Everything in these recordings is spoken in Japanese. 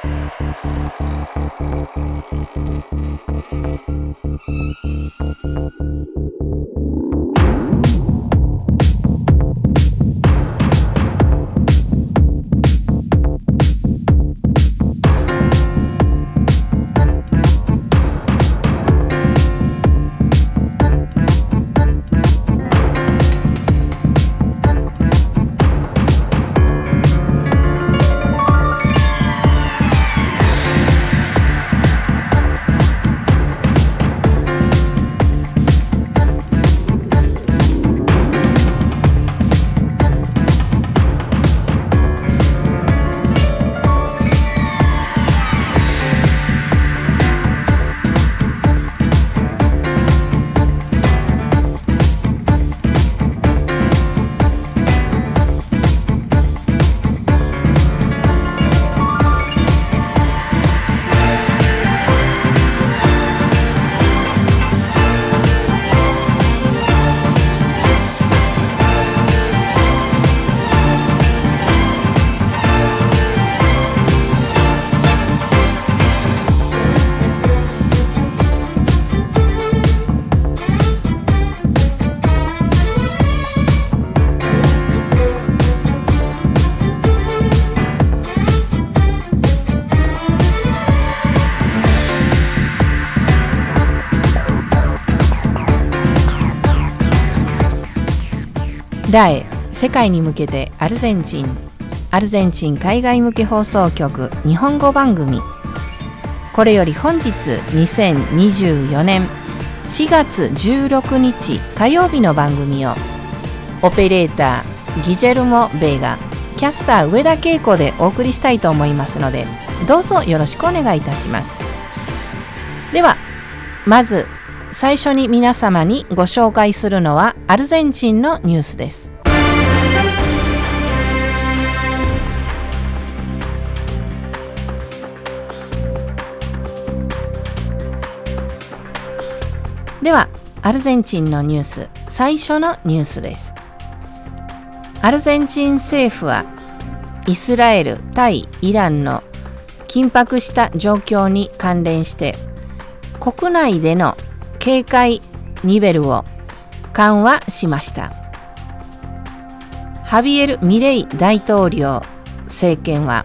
ラエ世界に向けてアルゼンチン海外向け放送局日本語番組。これより本日2024年4月16日火曜日の番組をオペレーターギジェルモ・ベーガ、キャスター上田恵子でお送りしたいと思いますので、どうぞよろしくお願いいたします。ではまず最初に皆様にご紹介するのはアルゼンチンのニュースです。ではアルゼンチンのニュース、最初のニュースです。アルゼンチン政府はイスラエル対イランの緊迫した状況に関連して国内での警戒レベルを緩和しました。ハビエル・ミレイ大統領政権は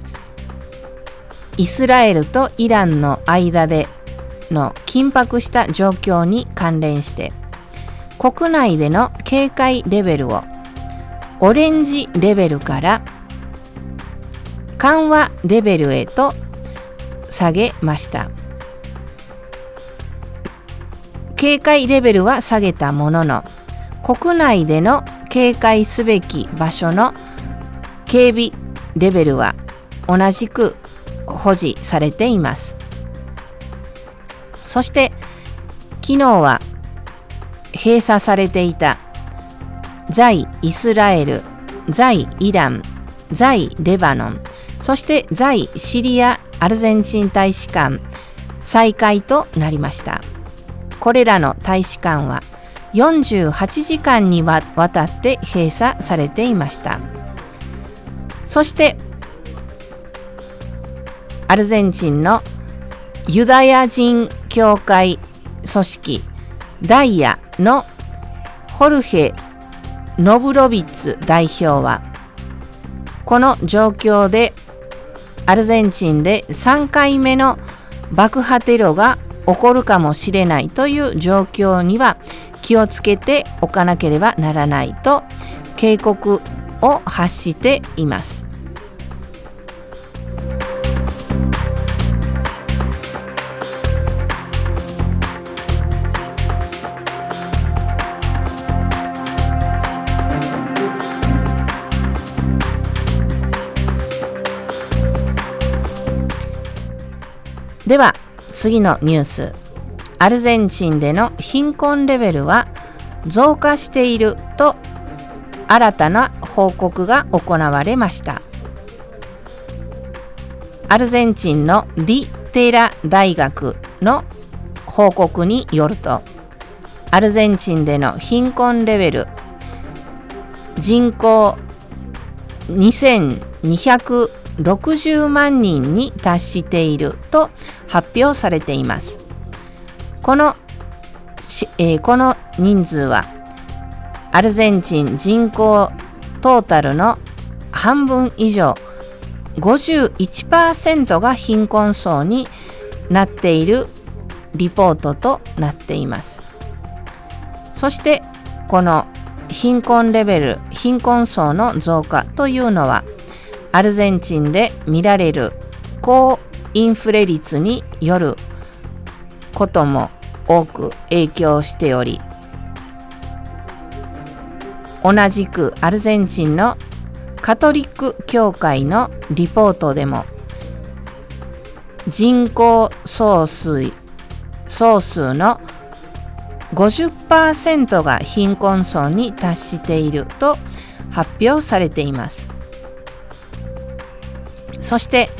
イスラエルとイランの間での緊迫した状況に関連して国内での警戒レベルをオレンジレベルから緩和レベルへと下げました。警戒レベルは下げたものの、国内での警戒すべき場所の警備レベルは同じく保持されています。そして昨日は閉鎖されていた在イスラエル、在イラン、在レバノン、そして在シリアアルゼンチン大使館再開となりました。これらの大使館は48時間にわたって閉鎖されていました。そしてアルゼンチンのユダヤ人教会組織ダイヤのホルヘ・ノブロビッツ代表は、この状況でアルゼンチンで3回目の爆破テロが起こるかもしれないという状況には気をつけておかなければならないと警告を発しています。では次のニュース、アルゼンチンでの貧困レベルは増加していると新たな報告が行われました。アルゼンチンのディ・テラ大学の報告によると、アルゼンチンでの貧困レベル、人口2200 60万人に達していると発表されています。この人数はアルゼンチン人口トータルの半分以上、51% が貧困層になっているリポートとなっています。そしてこの貧困層の増加というのはアルゼンチンで見られる高インフレ率によることも多く影響しており、同じくアルゼンチンのカトリック教会のリポートでも人口総数の 50% が貧困層に達していると発表されています。そして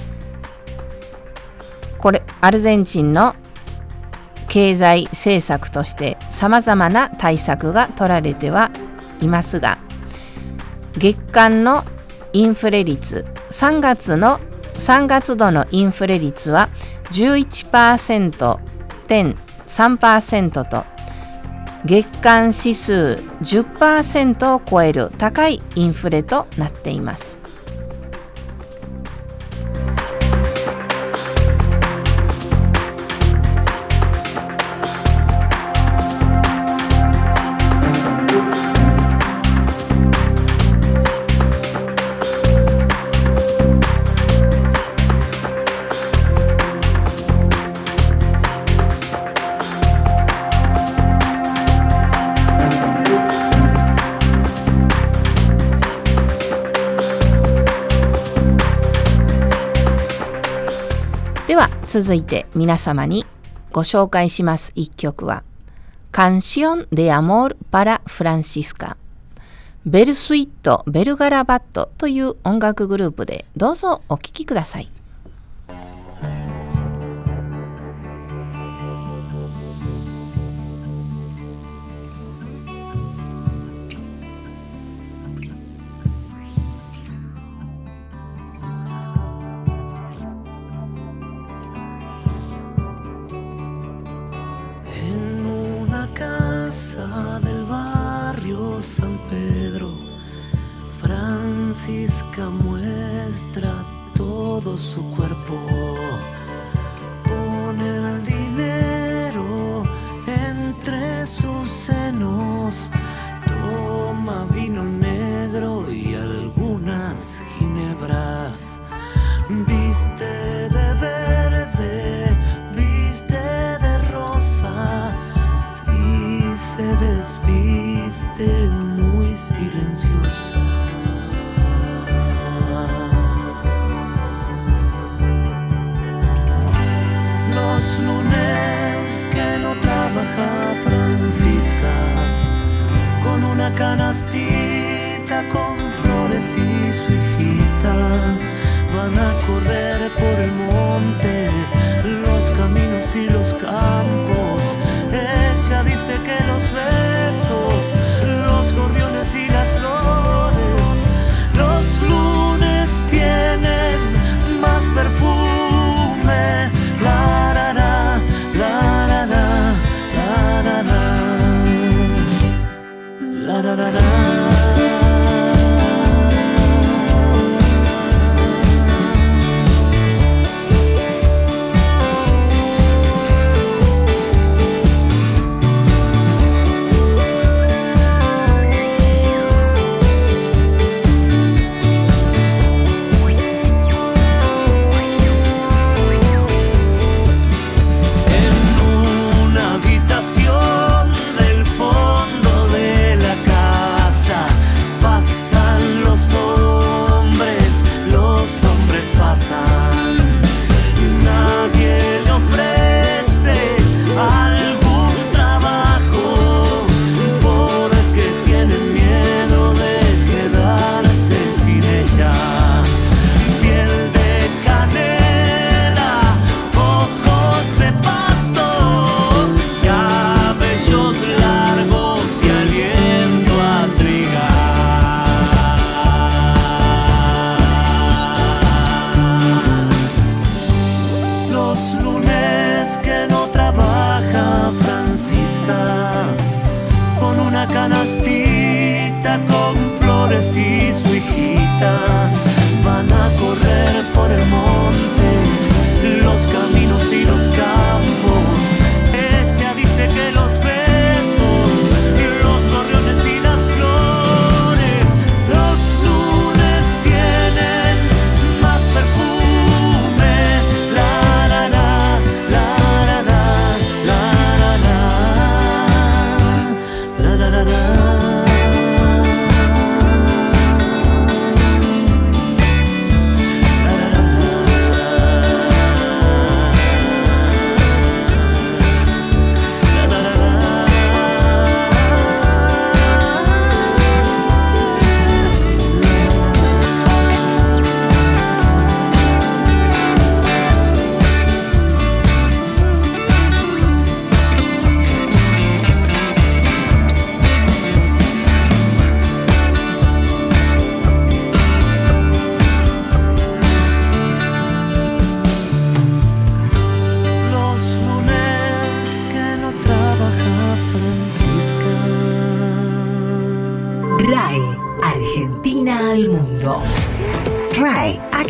これアルゼンチンの経済政策としてさまざまな対策が取られてはいますが、月間のインフレ率、3月度のインフレ率は 11.3% と月間指数 10% を超える高いインフレとなっています。では続いて皆様にご紹介します一曲はCanción de Amor para Francisca、ベルスイット・ベルガラバットという音楽グループで、どうぞお聴きください。 San Pedro, Francisca muestra todo su cuerpo, pone el dinero entre sus senos, toma vino negro y algunas ginebras, viste de verde, viste de rosa y se desviste muy silenciosa. Los lunes que no trabaja Francisca, con una canastita con flores y su hijita, van a correr por el monte, los caminos y los campos. Ella dice que los besos, los gorriones y las flores, los lunes tienen más perfume. La la la, la la la, la la la, la la la la.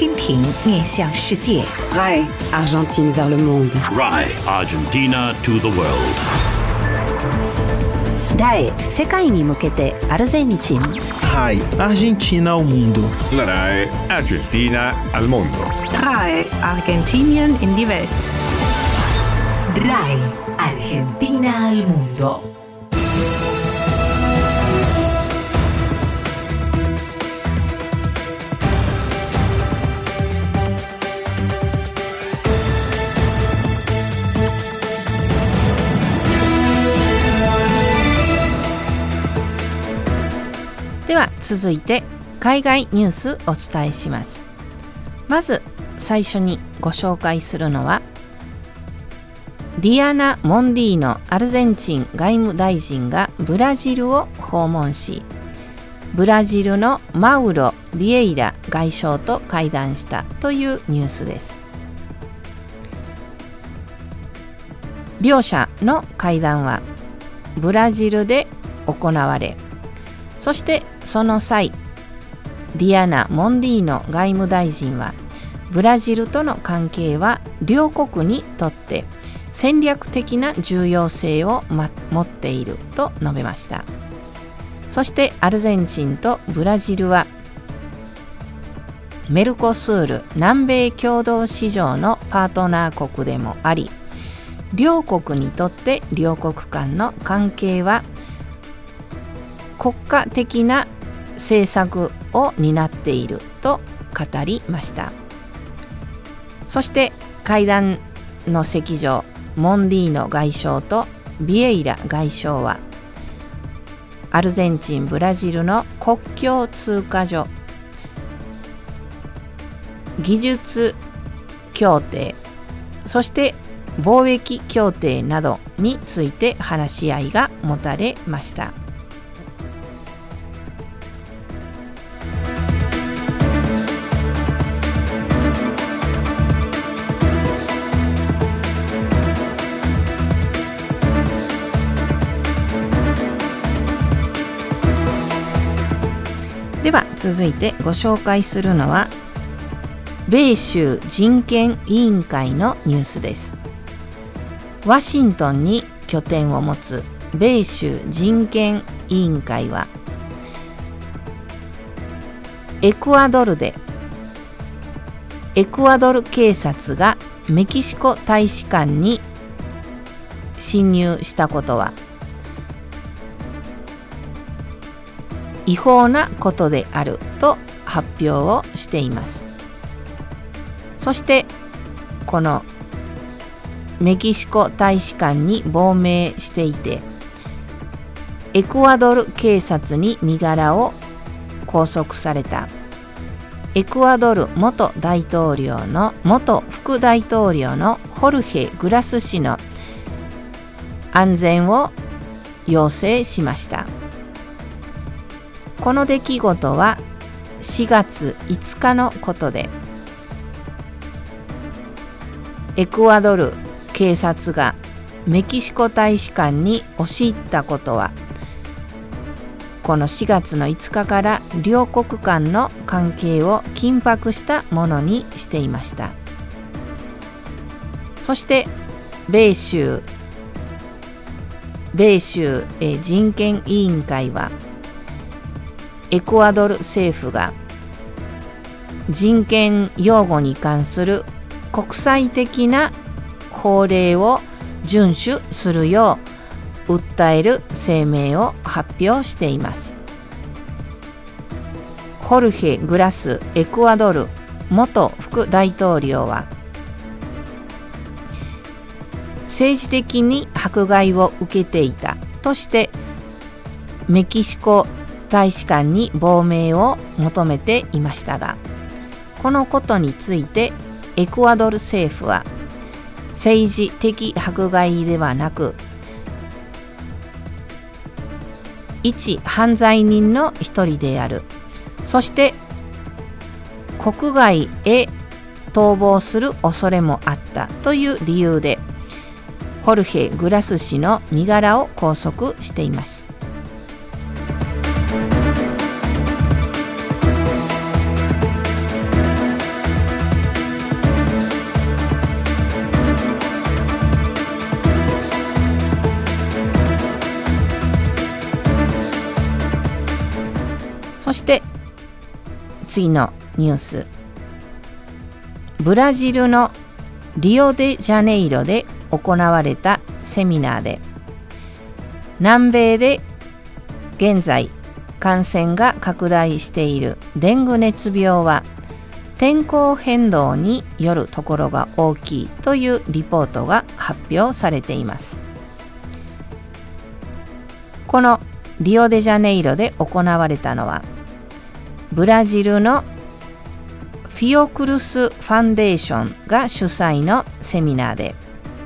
天庭面向世界。 RAI Argentine vers le monde. RAI Argentina to the world. RAI 世界に向けてアルゼンチン。 RAI Argentina ao mundo. La RAI Argentina al mondo. RAI Argentinien in die Welt. RAI Argentina al mundo. では続いて海外ニュースお伝えします。まず最初にご紹介するのはディアナ・モンディーノアルゼンチン外務大臣がブラジルを訪問し、ブラジルのマウロ・ビエイラ外相と会談したというニュースです。両者の会談はブラジルで行われ、そしてその際ディアナ・モンディーノ外務大臣はブラジルとの関係は両国にとって戦略的な重要性を持っていると述べました。そしてアルゼンチンとブラジルはメルコスール南米共同市場のパートナー国でもあり、両国にとって両国間の関係は国家的な政策を担っていると語りました。そして会談の席上、モンディーノ外相とビエイラ外相はアルゼンチン・ブラジルの国境通過所、技術協定、そして貿易協定などについて話し合いが持たれました。では続いてご紹介するのは米州人権委員会のニュースです。ワシントンに拠点を持つ米州人権委員会はエクアドルでエクアドル警察がメキシコ大使館に侵入したことは違法なことであると発表をしています。そしてこのメキシコ大使館に亡命していて、エクアドル警察に身柄を拘束されたエクアドル元副大統領のホルヘ・グラス氏の安全を要請しました。この出来事は4月5日のことで、エクアドル警察がメキシコ大使館に押し入ったことは、この4月の5日から両国間の関係を緊迫したものにしていました。そして米州人権委員会はエクアドル政府が人権擁護に関する国際的な法令を遵守するよう訴える声明を発表しています。ホルヘ・グラスエクアドル元副大統領は政治的に迫害を受けていたとしてメキシコ大使館に亡命を求めていましたが、このことについてエクアドル政府は政治的迫害ではなく一犯罪人の一人である、そして国外へ逃亡する恐れもあったという理由でホルヘ・グラス氏の身柄を拘束しています。 して次のニュース、ブラジルのリオデジャネイロで行われたセミナーで、南米で現在感染が拡大しているデング熱病は天候変動によるところが大きいというリポートが発表されています。このリオデジャネイロで行われたのは、ブラジルのフィオクルスファンデーションが主催のセミナーで、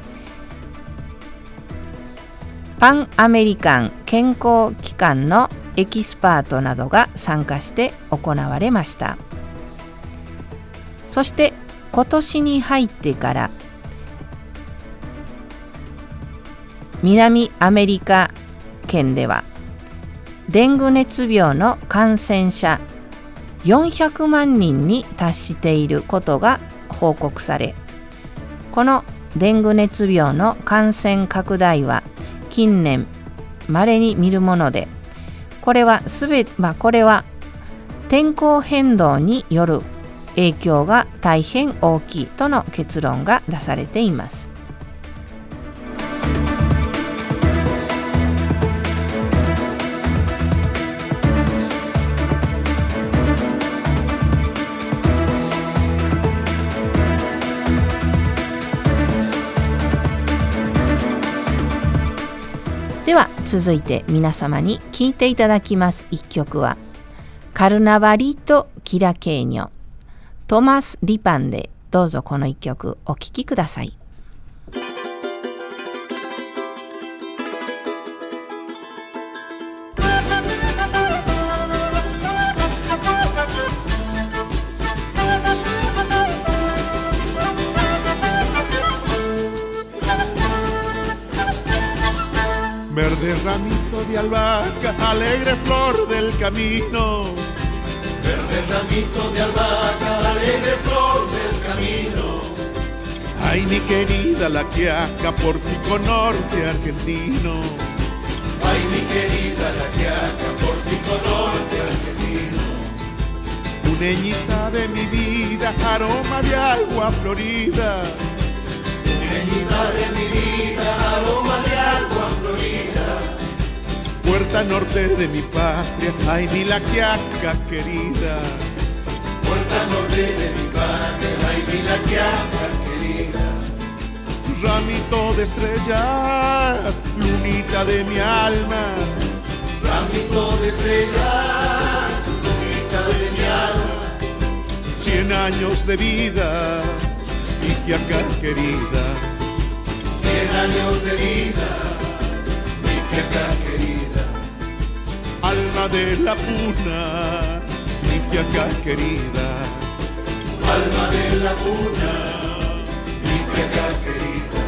パンアメリカン健康機関のエキスパートなどが参加して行われました。そして今年に入ってから南アメリカ圏ではデング熱病の感染者400万人に達していることが報告され、このデング熱病の感染拡大は近年稀に見るもので、これは天候変動による影響が大変大きいとの結論が出されています。では続いて皆様に聴いていただきます一曲は、カルナバリト・キラケーニョ、トマス・リパンで、どうぞこの一曲お聴きください。 Verde ramito de albahaca, alegre flor del camino. Verde ramito de albahaca, alegre flor del camino. Ay, mi querida la Quiaca, Pórtico Norte argentino. Ay, mi querida la Quiaca, Pórtico Norte argentino. Uneñita de mi vida, aroma de agua florida. Uneñita de mi vida, aroma de agua florida. Puerta norte de mi patria, ay, mi la Quiaca querida. Puerta norte de mi patria, ay, mi la Quiaca querida. Ramito de estrellas, lunita de mi alma. Ramito de estrellas, lunita de mi alma. 100 años de vida, mi Quiaca querida. 100 años de vida, mi Quiaca querida. Alma de la puna, mi Quiaca querida. Alma de la puna, mi Quiaca querida.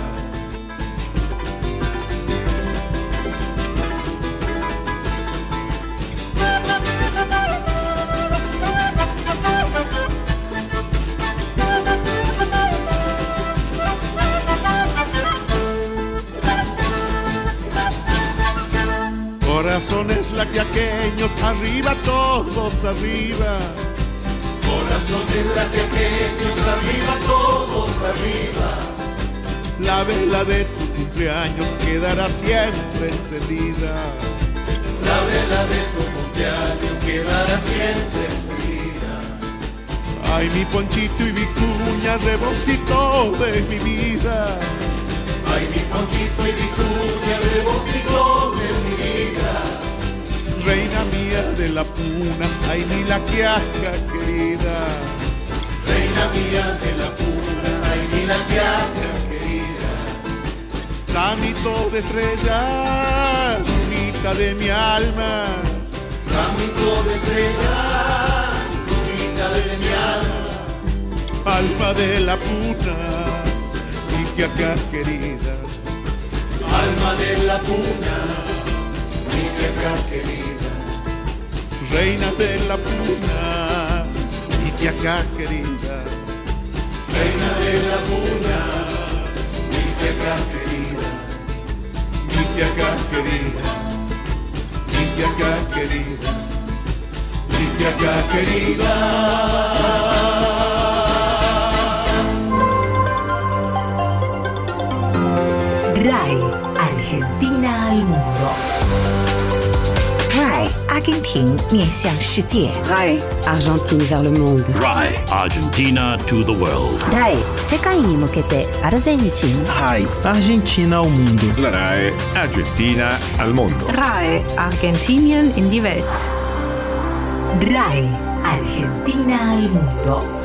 Corazones laquiaqueños, arriba todos arriba. Corazones laquiaqueños, arriba todos arriba. La vela de tu cumpleaños quedará siempre encendida. La vela de tu cumpleaños quedará siempre encendida. Ay, mi Ponchito y Vicuña, rebocito de mi vida. Ay, mi Ponchito y Vicuña, rebocito de mi vida. Reina mía de la puna, ay, mi la Quiaca querida. Reina mía de la puna, ay, mi la Quiaca querida. Ramito de estrellas, lunita de mi alma. Ramito de estrellas, lunita de mi alma. Alma de la puna, mi Quiaca querida. Alma de la puna, mi Quiaca querida. Reina de la puna, mi Quiaca querida. Reina de la puna, mi Quiaca querida. Mi Quiaca querida, mi Quiaca querida, mi Albahaca querida. RAI, Argentina al mundo. RAI, 阿根廷面向世界。 RAI, Argentine vers le monde. RAI, Argentina to the world. RAI 世界に向けてアルゼンチン。 RAI, Argentina ao mundo. La RAI Argentina al mondo. RAI, Argentinien in die Welt. RAI, Argentina al mundo.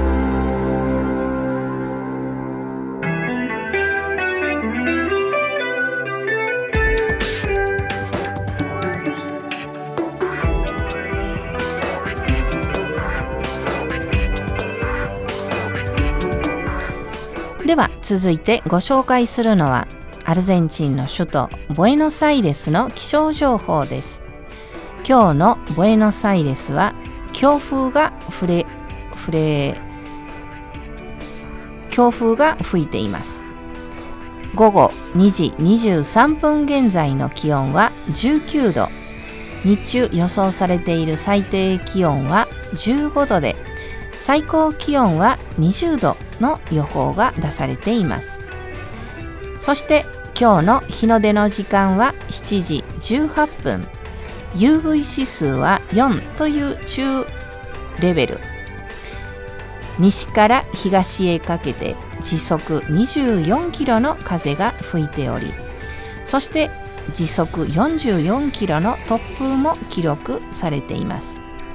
では続いてご紹介するのはアルゼンチンの首都ブエノスアイレスの気象情報です。今日のブエノスアイレスは強風が吹いています。午後2時23分現在の気温は19度、日中予想されている最低気温は15度で、最高気温は20度の予報が出されています。そして今日の日の出の時間は7時18分、UV 指数は4という中レベル、西から東へかけて時速24キロの風が吹いており、そして時速44キロの突風も記録されています。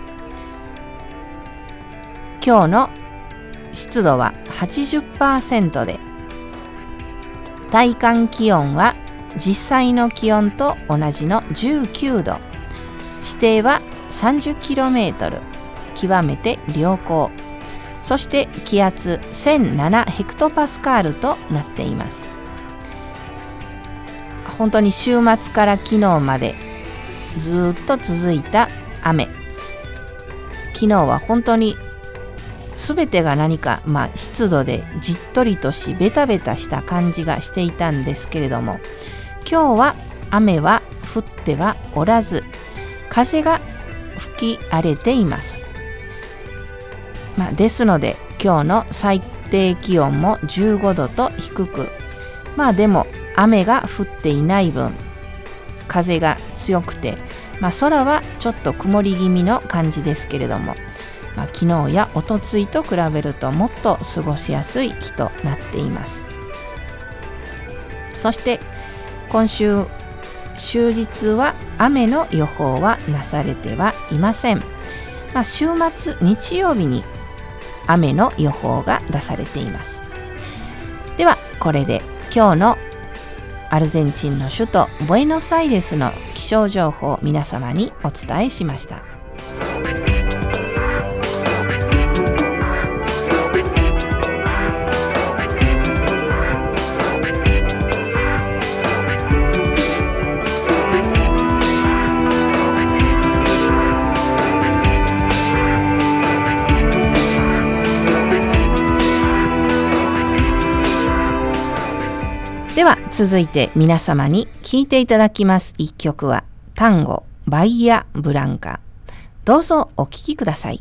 今日の湿度は 80% で、体感気温は実際の気温と同じの19度、視程は 30km、 極めて良好、そして気圧1007ヘクトパスカールとなっています。本当に週末から昨日までずっと続いた雨、昨日は本当に全てが何か、湿度でじっとりとしベタベタした感じがしていたんですけれども、今日は雨は降ってはおらず、風が吹き荒れています。ですので今日の最低気温も15度と低く、でも雨が降っていない分風が強くて、空はちょっと曇り気味の感じですけれども、昨日やおとついと比べるともっと過ごしやすい日となっています。そして今週終日は雨の予報はなされてはいません。週末日曜日に雨の予報が出されています。ではこれで今日のアルゼンチンの首都ブエノスアイレスの気象情報を皆様にお伝えしました。では続いて皆様に聴いていただきます一曲は単語バイアブランカ。どうぞお聴きください。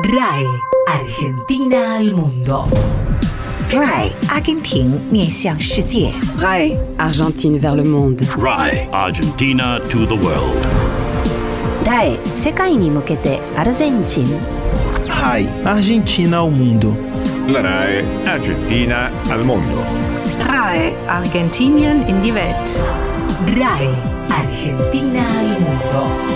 RAE Argentina al mundo. RAE 阿根廷面向世界。 RAE Argentine vers le monde. RAE Argentina to the world. RAE 世界に向けてアルゼンチン。 RAI Argentina ao mundo. La RAE Argentina al mondo. RAE Argentinien in die Welt. RAE Argentina al mundo.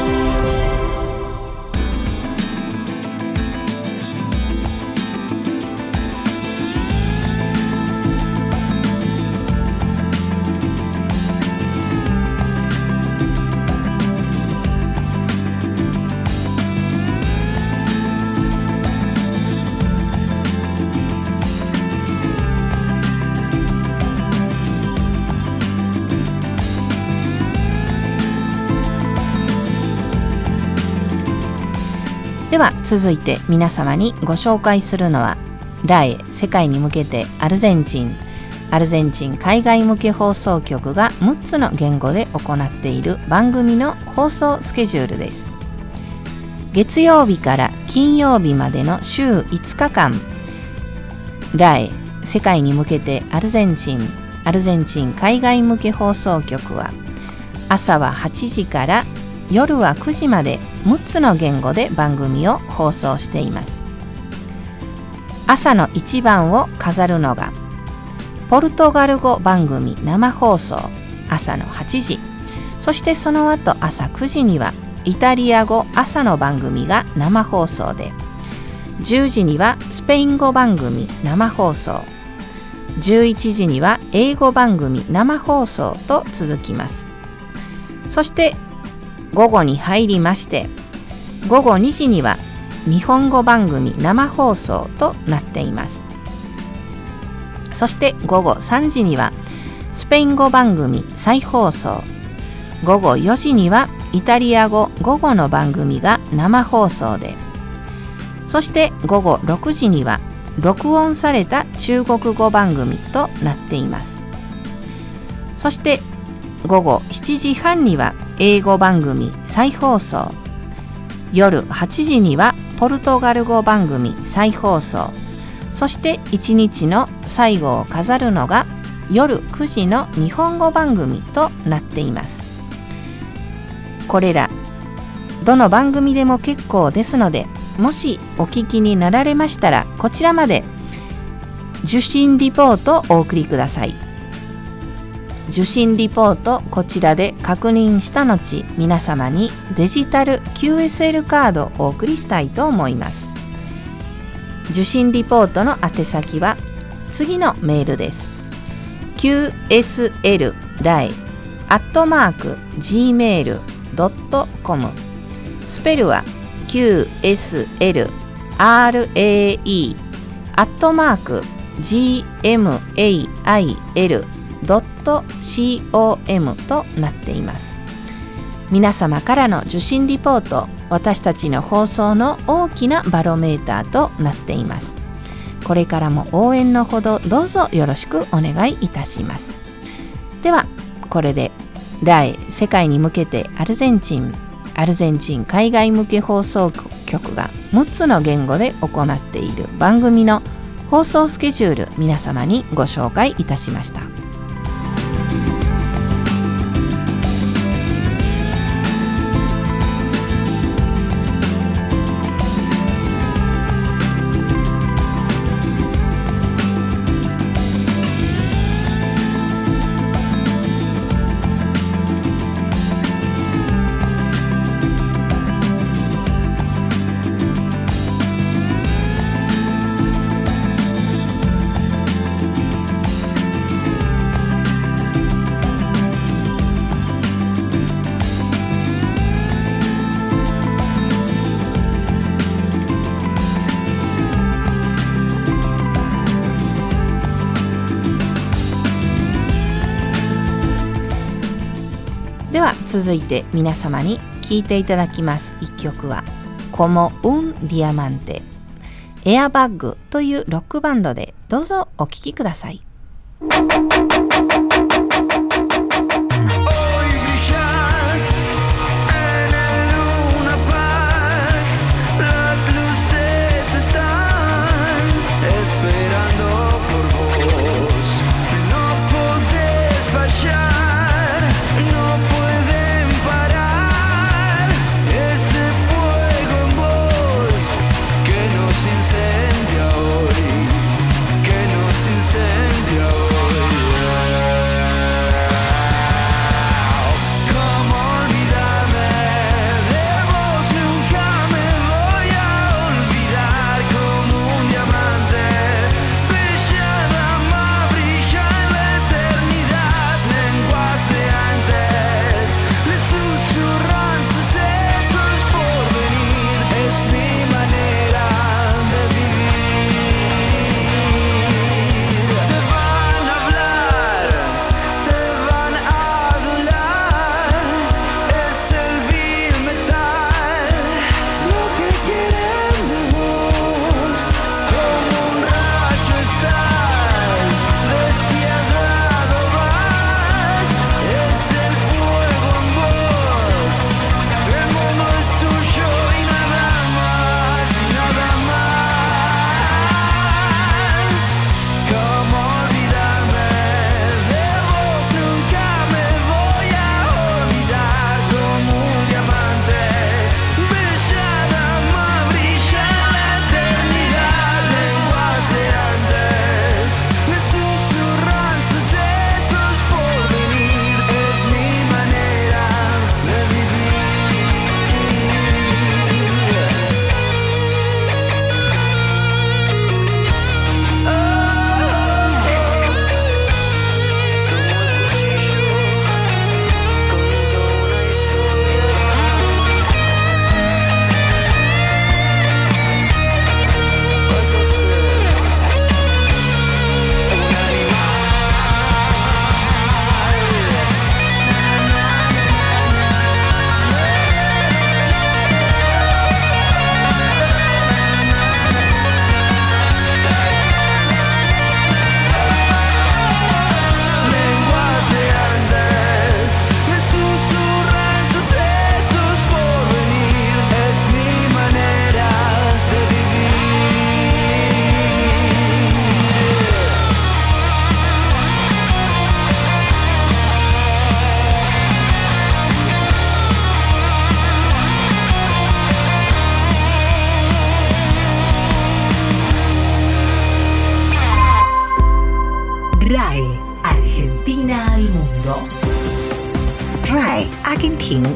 では続いて皆様にご紹介するのはRAE世界に向けてアルゼンチン海外向け放送局が6つの言語で行っている番組の放送スケジュールです。月曜日から金曜日までの週5日間、RAE世界に向けてアルゼンチン海外向け放送局は朝は8時から夜は9時まで6つの言語で番組を放送しています。朝の一番を飾るのがポルトガル語番組生放送朝の8時、そしてその後朝9時にはイタリア語朝の番組が生放送で、10時にはスペイン語番組生放送、11時には英語番組生放送と続きます。そして午後に入りまして、午後2時には日本語番組生放送となっています。そして午後3時にはスペイン語番組再放送、午後4時にはイタリア語午後の番組が生放送で、そして午後6時には録音された中国語番組となっています。そして午後7時半には英語番組再放送、夜8時にはポルトガル語番組再放送、そして1日の最後を飾るのが夜9時の日本語番組となっています。これらどの番組でも結構ですので、もしお聞きになられましたらこちらまで受信リポートをお送りください。受信リポートこちらで確認した後、皆様にデジタル QSL カードをお送りしたいと思います。受信リポートの宛先は次のメールです。 qslrae@gmail.com、 スペルは qslae@gmail.com となっています。皆様からの受信リポート、私たちの放送の大きなバロメーターとなっています。これからも応援のほどどうぞよろしくお願いいたします。ではこれでRAE世界に向けてアルゼンチン海外向け放送局が6つの言語で行っている番組の放送スケジュール、皆様にご紹介いたしました。では続いて皆様に聴いていただきます一曲はComo un Diamante、エアバッグというロックバンドでどうぞお聴きください。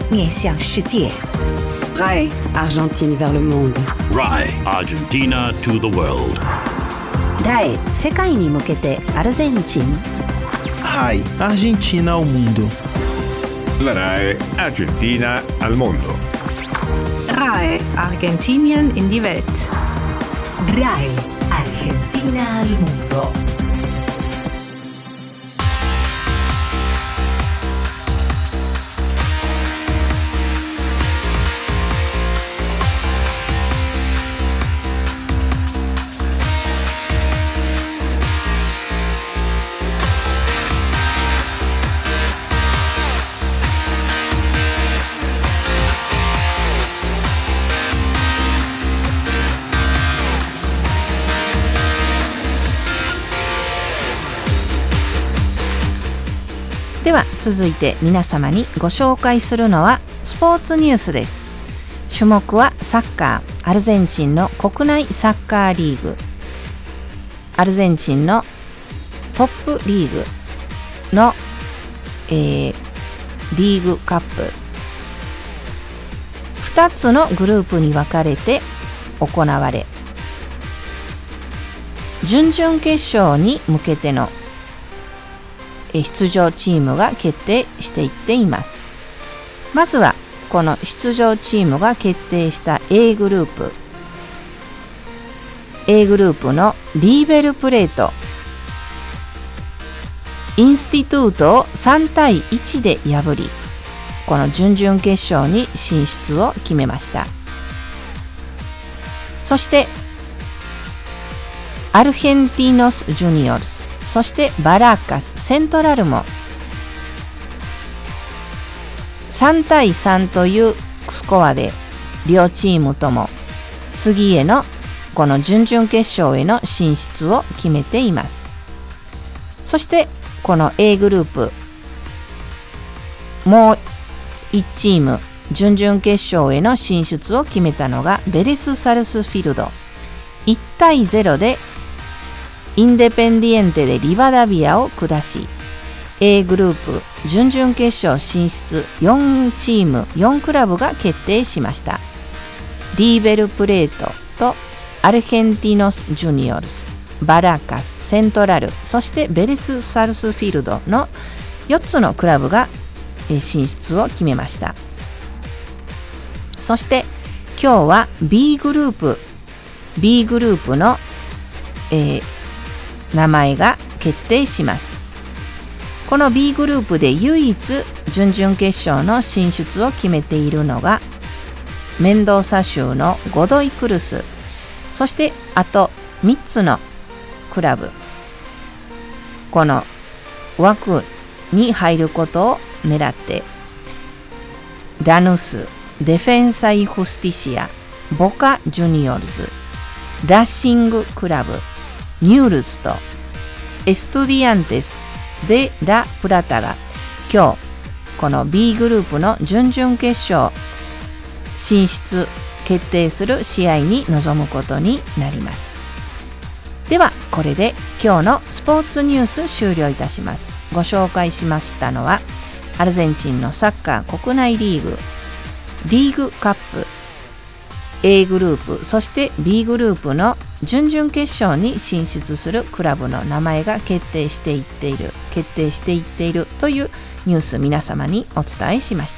面向世界。 RAI Argentine vers le monde. RAI Argentina to the world. RAI 世界に向けてアルゼンチン。 RAI Argentina ao mundo. La RAI Argentina al mondo. RAI Argentinien in die Welt. RAI Argentina al mundo. では続いて皆様にご紹介するのはスポーツニュースです。種目はサッカー、アルゼンチンの国内サッカーリーグ、アルゼンチンのトップリーグの、リーグカップ、2つのグループに分かれて行われ、準々決勝に向けての出場チームが決定していっています。まずはこの出場チームが決定した A グループのリーベルプレートインスティトゥートを3対1で破り、この準々決勝に進出を決めました。そしてアルヘンティノス・ジュニオルス、そしてバラカス・セントラルも3対3というスコアで両チームとも次へのこの準々決勝への進出を決めています。そしてこの A グループもう1チーム準々決勝への進出を決めたのがベレスサルスフィルド、1対0でインデペンディエンテでリバダビアを下し、 A グループ準々決勝進出4チーム4クラブが決定しました。リーベルプレートとアルヘンティノス・ジュニオルス、バラカス、セントラル、そしてベレスサルスフィルドの4つのクラブが進出を決めました。そして今日は B グループの、名前が決定します。この B グループで唯一準々決勝の進出を決めているのがメンドーサ州のゴドイクルス、そしてあと3つのクラブ、この枠に入ることを狙ってラヌス、デフェンサイ・フスティシア、ボカ・ジュニオルズ、ラッシング・クラブ、ニュールズとエストゥディアンテス・デ・ラ・プラタが今日この B グループの準々決勝進出決定する試合に臨むことになります。ではこれで今日のスポーツニュース終了いたします。ご紹介しましたのはアルゼンチンのサッカー国内リーグカップ A グループ、そして B グループの準々決勝に進出するクラブの名前が決定していっているというニュース、皆様にお伝えしました。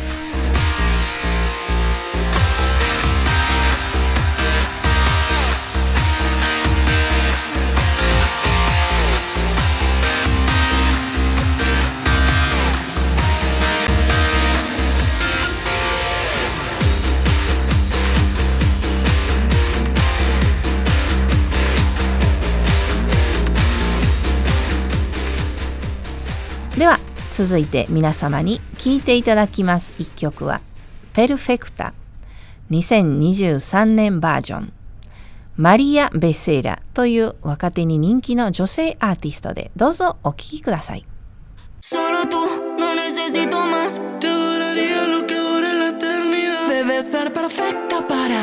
では続いて皆様に聴いていただきます一曲はペルフェクタ2023年バージョン、マリア・ベセーラという若手に人気の女性アーティストで、どうぞお聴きください。 Solo tú, no necesito más. Te adoraría lo que dure la eternidad. Debes ser perfecta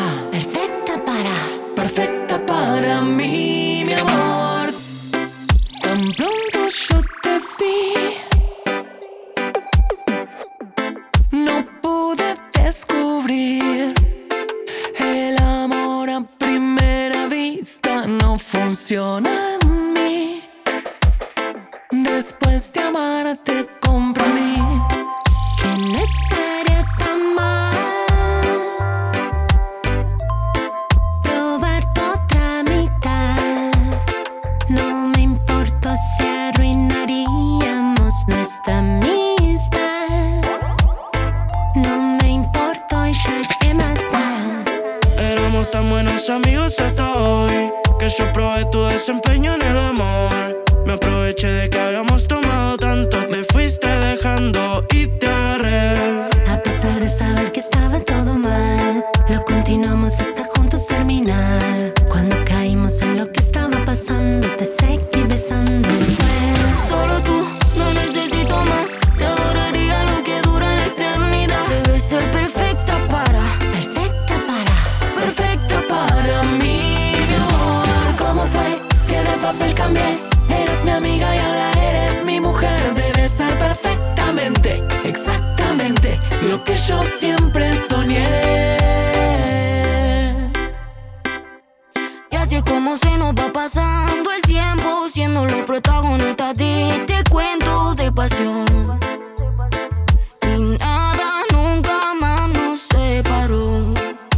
para mí, mi amor. Tan pronto yo te vi, no descubrir. El amor a primera vista no funciona en mí. Después de amarte comprendí que no estaría tan mal probar tu otra mitad. No me importó si arruinaríamos nuestra amistad. No me importó y ya que más da. Éramos tan buenos amigos hasta hoy que yo probé tu desempeño en el amor. Me aproveché de que habíamos tomado tanto. Me fuiste dejando y te agarré. A pesar de saber que estaba todo mal, lo continuamos hasta juntos terminar. Cuando caímos en lo que estaba pasando, te seguí besando el cuello. Solo tú, no necesito más. Te adoraría lo que dura la eternidad. Debes ser perfecta para mí, mi amor. ¿Cómo fue que de papel cambié? Eres mi amiga y ahora eres mi mujer. Debes ser perfectamente, exactamente lo que yo siempre soñé. Y así es como se nos va pasando el tiempo, siendo los protagonistas de este cuento de pasión. Y nada nunca más nos separó.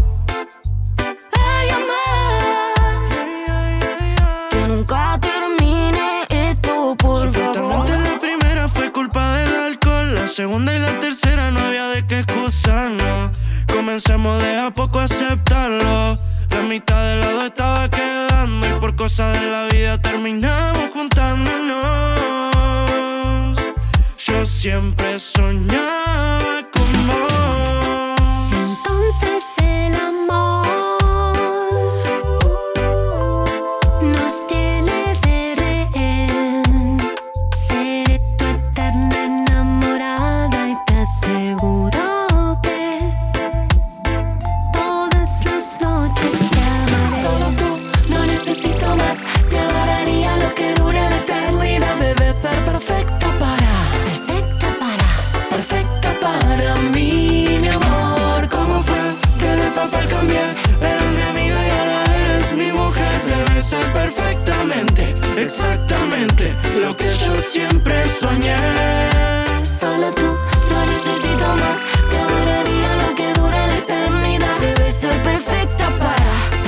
Ay, amor, que nunca termine esto, por favor. La primera fue culpa del alcohol, la segunda y la tercera no había de qué excusarnos. Comencemos de a poco a aceptarlo. La mitad del lado estaba quedando y por cosas de la vida terminamos juntándonos. Yo siempre soñaba con vos. Entonces el amor nos tiene de rehén. Seré tu eterna enamorada y te aseguro que todas las noches te amaré. Solo tú, no necesito más. Te adoraría lo que dure la eternidad. Debes ser perfecta para mí, mi amor. ¿Cómo fue que de papel cambié? Eres mi amiga y ahora eres mi mujer. Debes ser perfectamente, exactamente lo que yo siempre soñé. Solo tú, no necesito más. Te adoraría lo que dure la eternidad. Debes ser perfecta para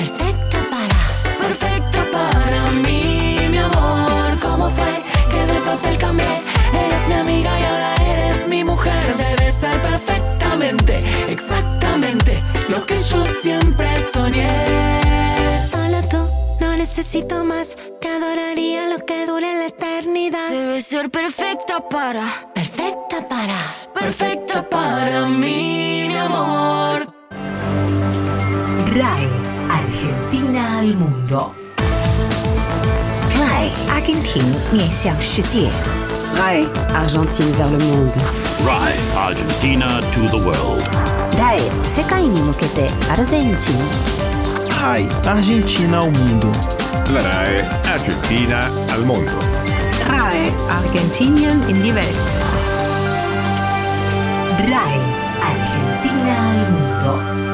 mí, mi amor. ¿Cómo fue que de papel cambié? Eres mi amiga y ahora eres mi mujer. Debes ser perfectamente, exactamente lo que yo siempre soñé. Solo tú, no necesito más. Te adoraría lo que dure la eternidad. Debes ser perfecta para mí, mi amor. RAI, Argentina al mundo. RAI, Argentina 面向世界。 RAI, Argentine vers le monde. RAI, Argentina to the world. RAI 世界に向けてアルゼンチン。 RAI, Argentina ao mundo. La RAI Argentina al mundo. RAI, Argentinien in die Welt. RAI, Argentina al mundo.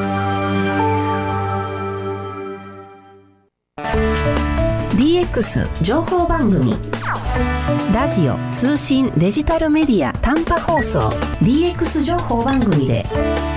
DX 情報番組。ラジオ、通信、デジタルメディア、短波放送 DX 情報番組で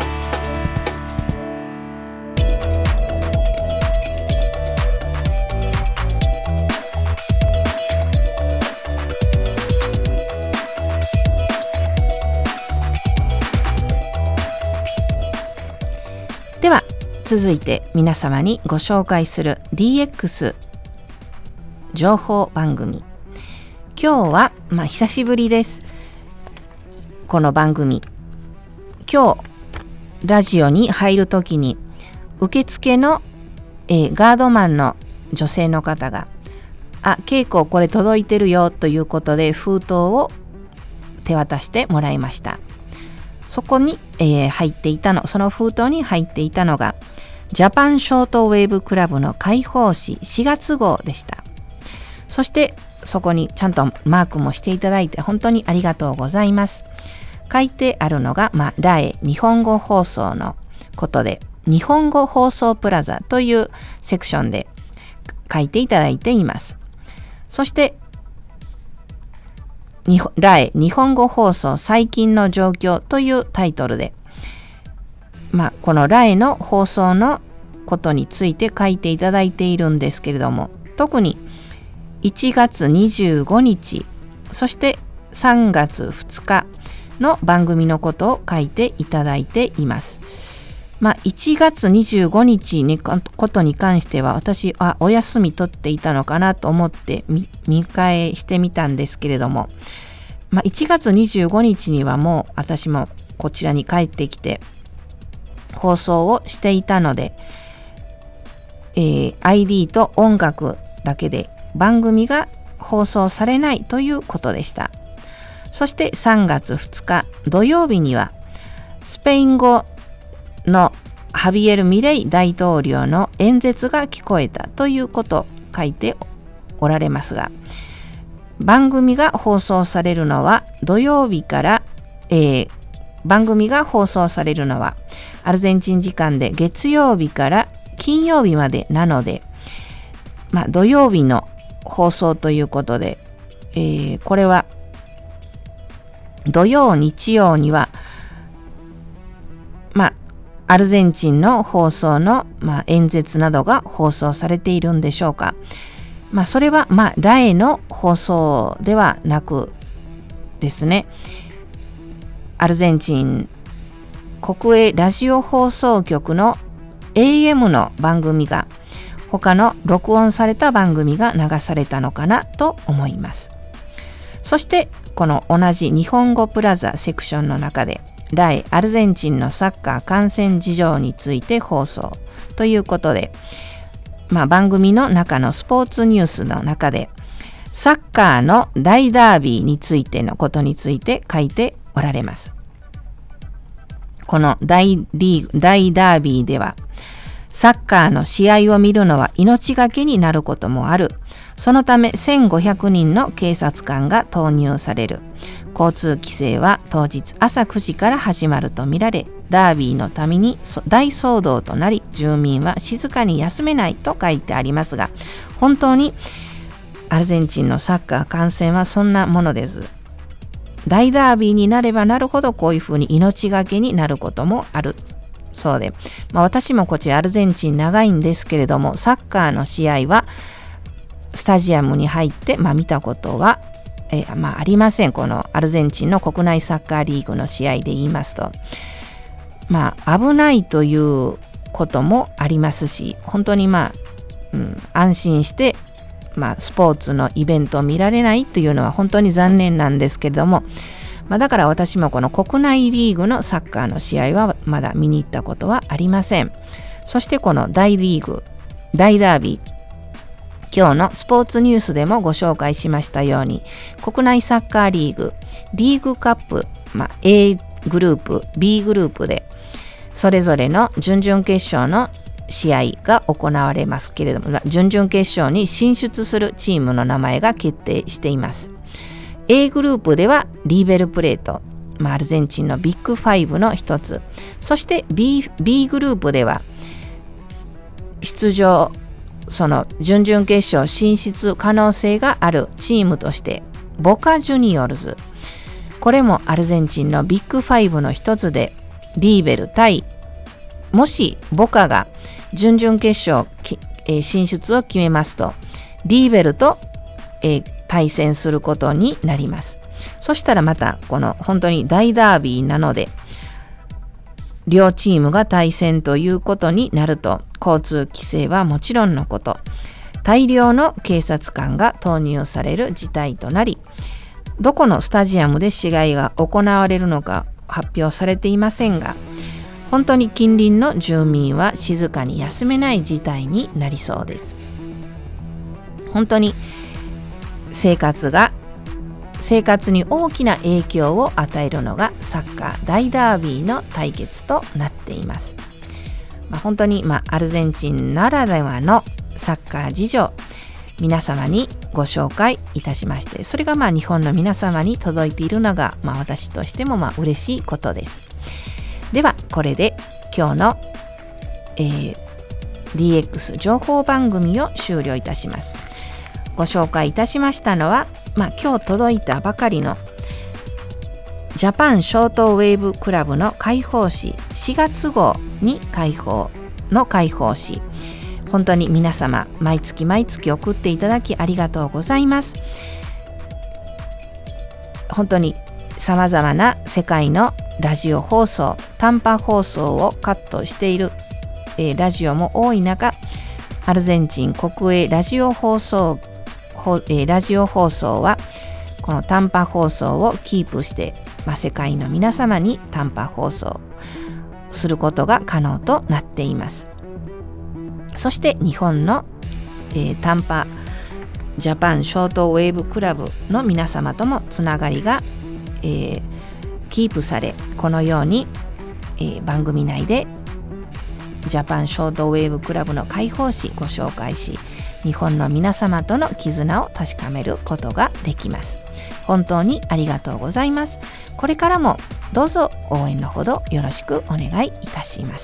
では続いて皆様にご紹介する DX 情報番組。今日は久しぶりです。この番組。今日ラジオに入るときに受付の、ガードマンの女性の方が稽古これ届いてるよということで封筒を手渡してもらいました。そこに、入っていたの、その封筒に入っていたのがジャパンショートウェーブクラブの会報誌4月号でした。そしてそこにちゃんとマークもしていただいて本当にありがとうございます。書いてあるのが、RAI 日本語放送のことで、日本語放送プラザというセクションで書いていただいています。そしてRAE日本語放送最近の状況というタイトルで、このRAEの放送のことについて書いていただいているんですけれども、特に1月25日そして3月2日の番組のことを書いていただいています。1月25日のことに関しては私お休み取っていたのかなと思って見返してみたんですけれども、1月25日にはもう私もこちらに帰ってきて放送をしていたので、ID と音楽だけで番組が放送されないということでした。そして3月2日土曜日にはスペイン語のハビエル・ミレイ大統領の演説が聞こえたということを書いておられますが、番組が放送されるのは土曜日から、番組が放送されるのはアルゼンチン時間で月曜日から金曜日までなので、土曜日の放送ということで、これは土曜日曜にはアルゼンチンの放送の、演説などが放送されているんでしょうか。それはRAEの放送ではなくですね、アルゼンチン国営ラジオ放送局の AM の番組が他の録音された番組が流されたのかなと思います。そしてこの同じ日本語プラザセクションの中でRAEアルゼンチンのサッカー観戦事情について放送ということで、番組の中のスポーツニュースの中でサッカーの大ダービーについてのことについて書いておられます。この大ダービーではサッカーの試合を見るのは命がけになることもある。そのため1500人の警察官が投入される。交通規制は当日朝9時から始まるとみられ、ダービーのために大騒動となり、住民は静かに休めないと書いてありますが、本当にアルゼンチンのサッカー観戦はそんなものです。大ダービーになればなるほどこういうふうに命がけになることもあるそうで、私もこちらアルゼンチン長いんですけれども、サッカーの試合はスタジアムに入って見たことはありません。このアルゼンチンの国内サッカーリーグの試合で言いますと、危ないということもありますし、本当に安心してスポーツのイベントを見られないというのは本当に残念なんですけれども、だから私もこの国内リーグのサッカーの試合はまだ見に行ったことはありません。そしてこの大リーグ、大ダービー、今日のスポーツニュースでもご紹介しましたように、国内サッカーリーグ、リーグカップ、A グループ、B グループでそれぞれの準々決勝の試合が行われますけれども、準々決勝に進出するチームの名前が決定しています。A グループではリーベルプレート、アルゼンチンのビッグ5の一つ、そして B グループではその準々決勝進出可能性があるチームとしてボカジュニオルズ、これもアルゼンチンのビッグ5の一つで、リーベル対、もしボカが準々決勝進出を決めますとリーベルと対戦することになります。そしたらまたこの本当に大ダービーなので両チームが対戦ということになると、交通規制はもちろんのこと、大量の警察官が投入される事態となり、どこのスタジアムで試合が行われるのか発表されていませんが、本当に近隣の住民は静かに休めない事態になりそうです。本当に生活に大きな影響を与えるのがサッカー大ダービーの対決となっています。本当にアルゼンチンならではのサッカー事情、皆様にご紹介いたしまして、それが日本の皆様に届いているのが私としても嬉しいことです。ではこれで今日の、DX 情報番組を終了いたします。ご紹介いたしましたのは、今日届いたばかりのジャパンショートウェーブクラブの開放誌4月号に開放誌、本当に皆様毎月毎月送っていただきありがとうございます。本当にさまざまな世界のラジオ放送、短波放送をカットしている、ラジオも多い中、アルゼンチン国営ラジオ放送はこの短波放送をキープして、世界の皆様に短波放送することが可能となっています。そして日本の、短波ジャパンショートウェーブクラブの皆様ともつながりが、キープされ、このように、番組内でジャパンショートウェーブクラブの開放誌ご紹介し、日本の皆様との絆を確かめることができます。本当にありがとうございます。これからもどうぞ応援のほどよろしくお願いいたします。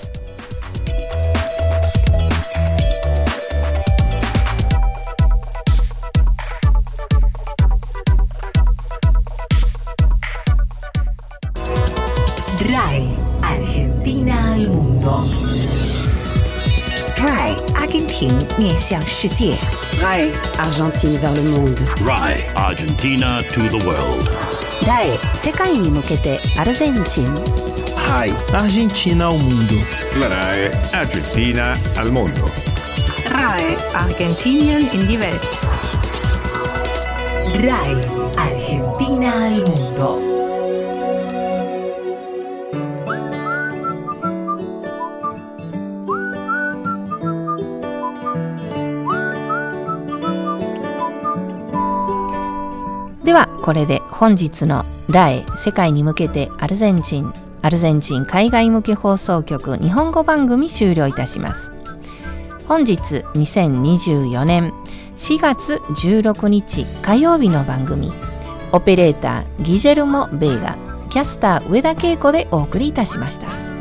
RAI Argentina al mundo. RAI Argentina 面向世界。 RAI Argentine vers le monde. RAI Argentina to the world. RAI 世界に向けてアルゼンチン。 RAI Argentina al mundo. La RAI Argentina al mondo. RAI Argentinien in die Welt. RAI Argentina al mundo. ではこれで本日のRAI世界に向けてアルゼンチン海外向け放送局日本語番組終了いたします。本日2024年4月16日火曜日の番組、オペレーターギジェルモ・ベーガ、キャスター上田恵子でお送りいたしました。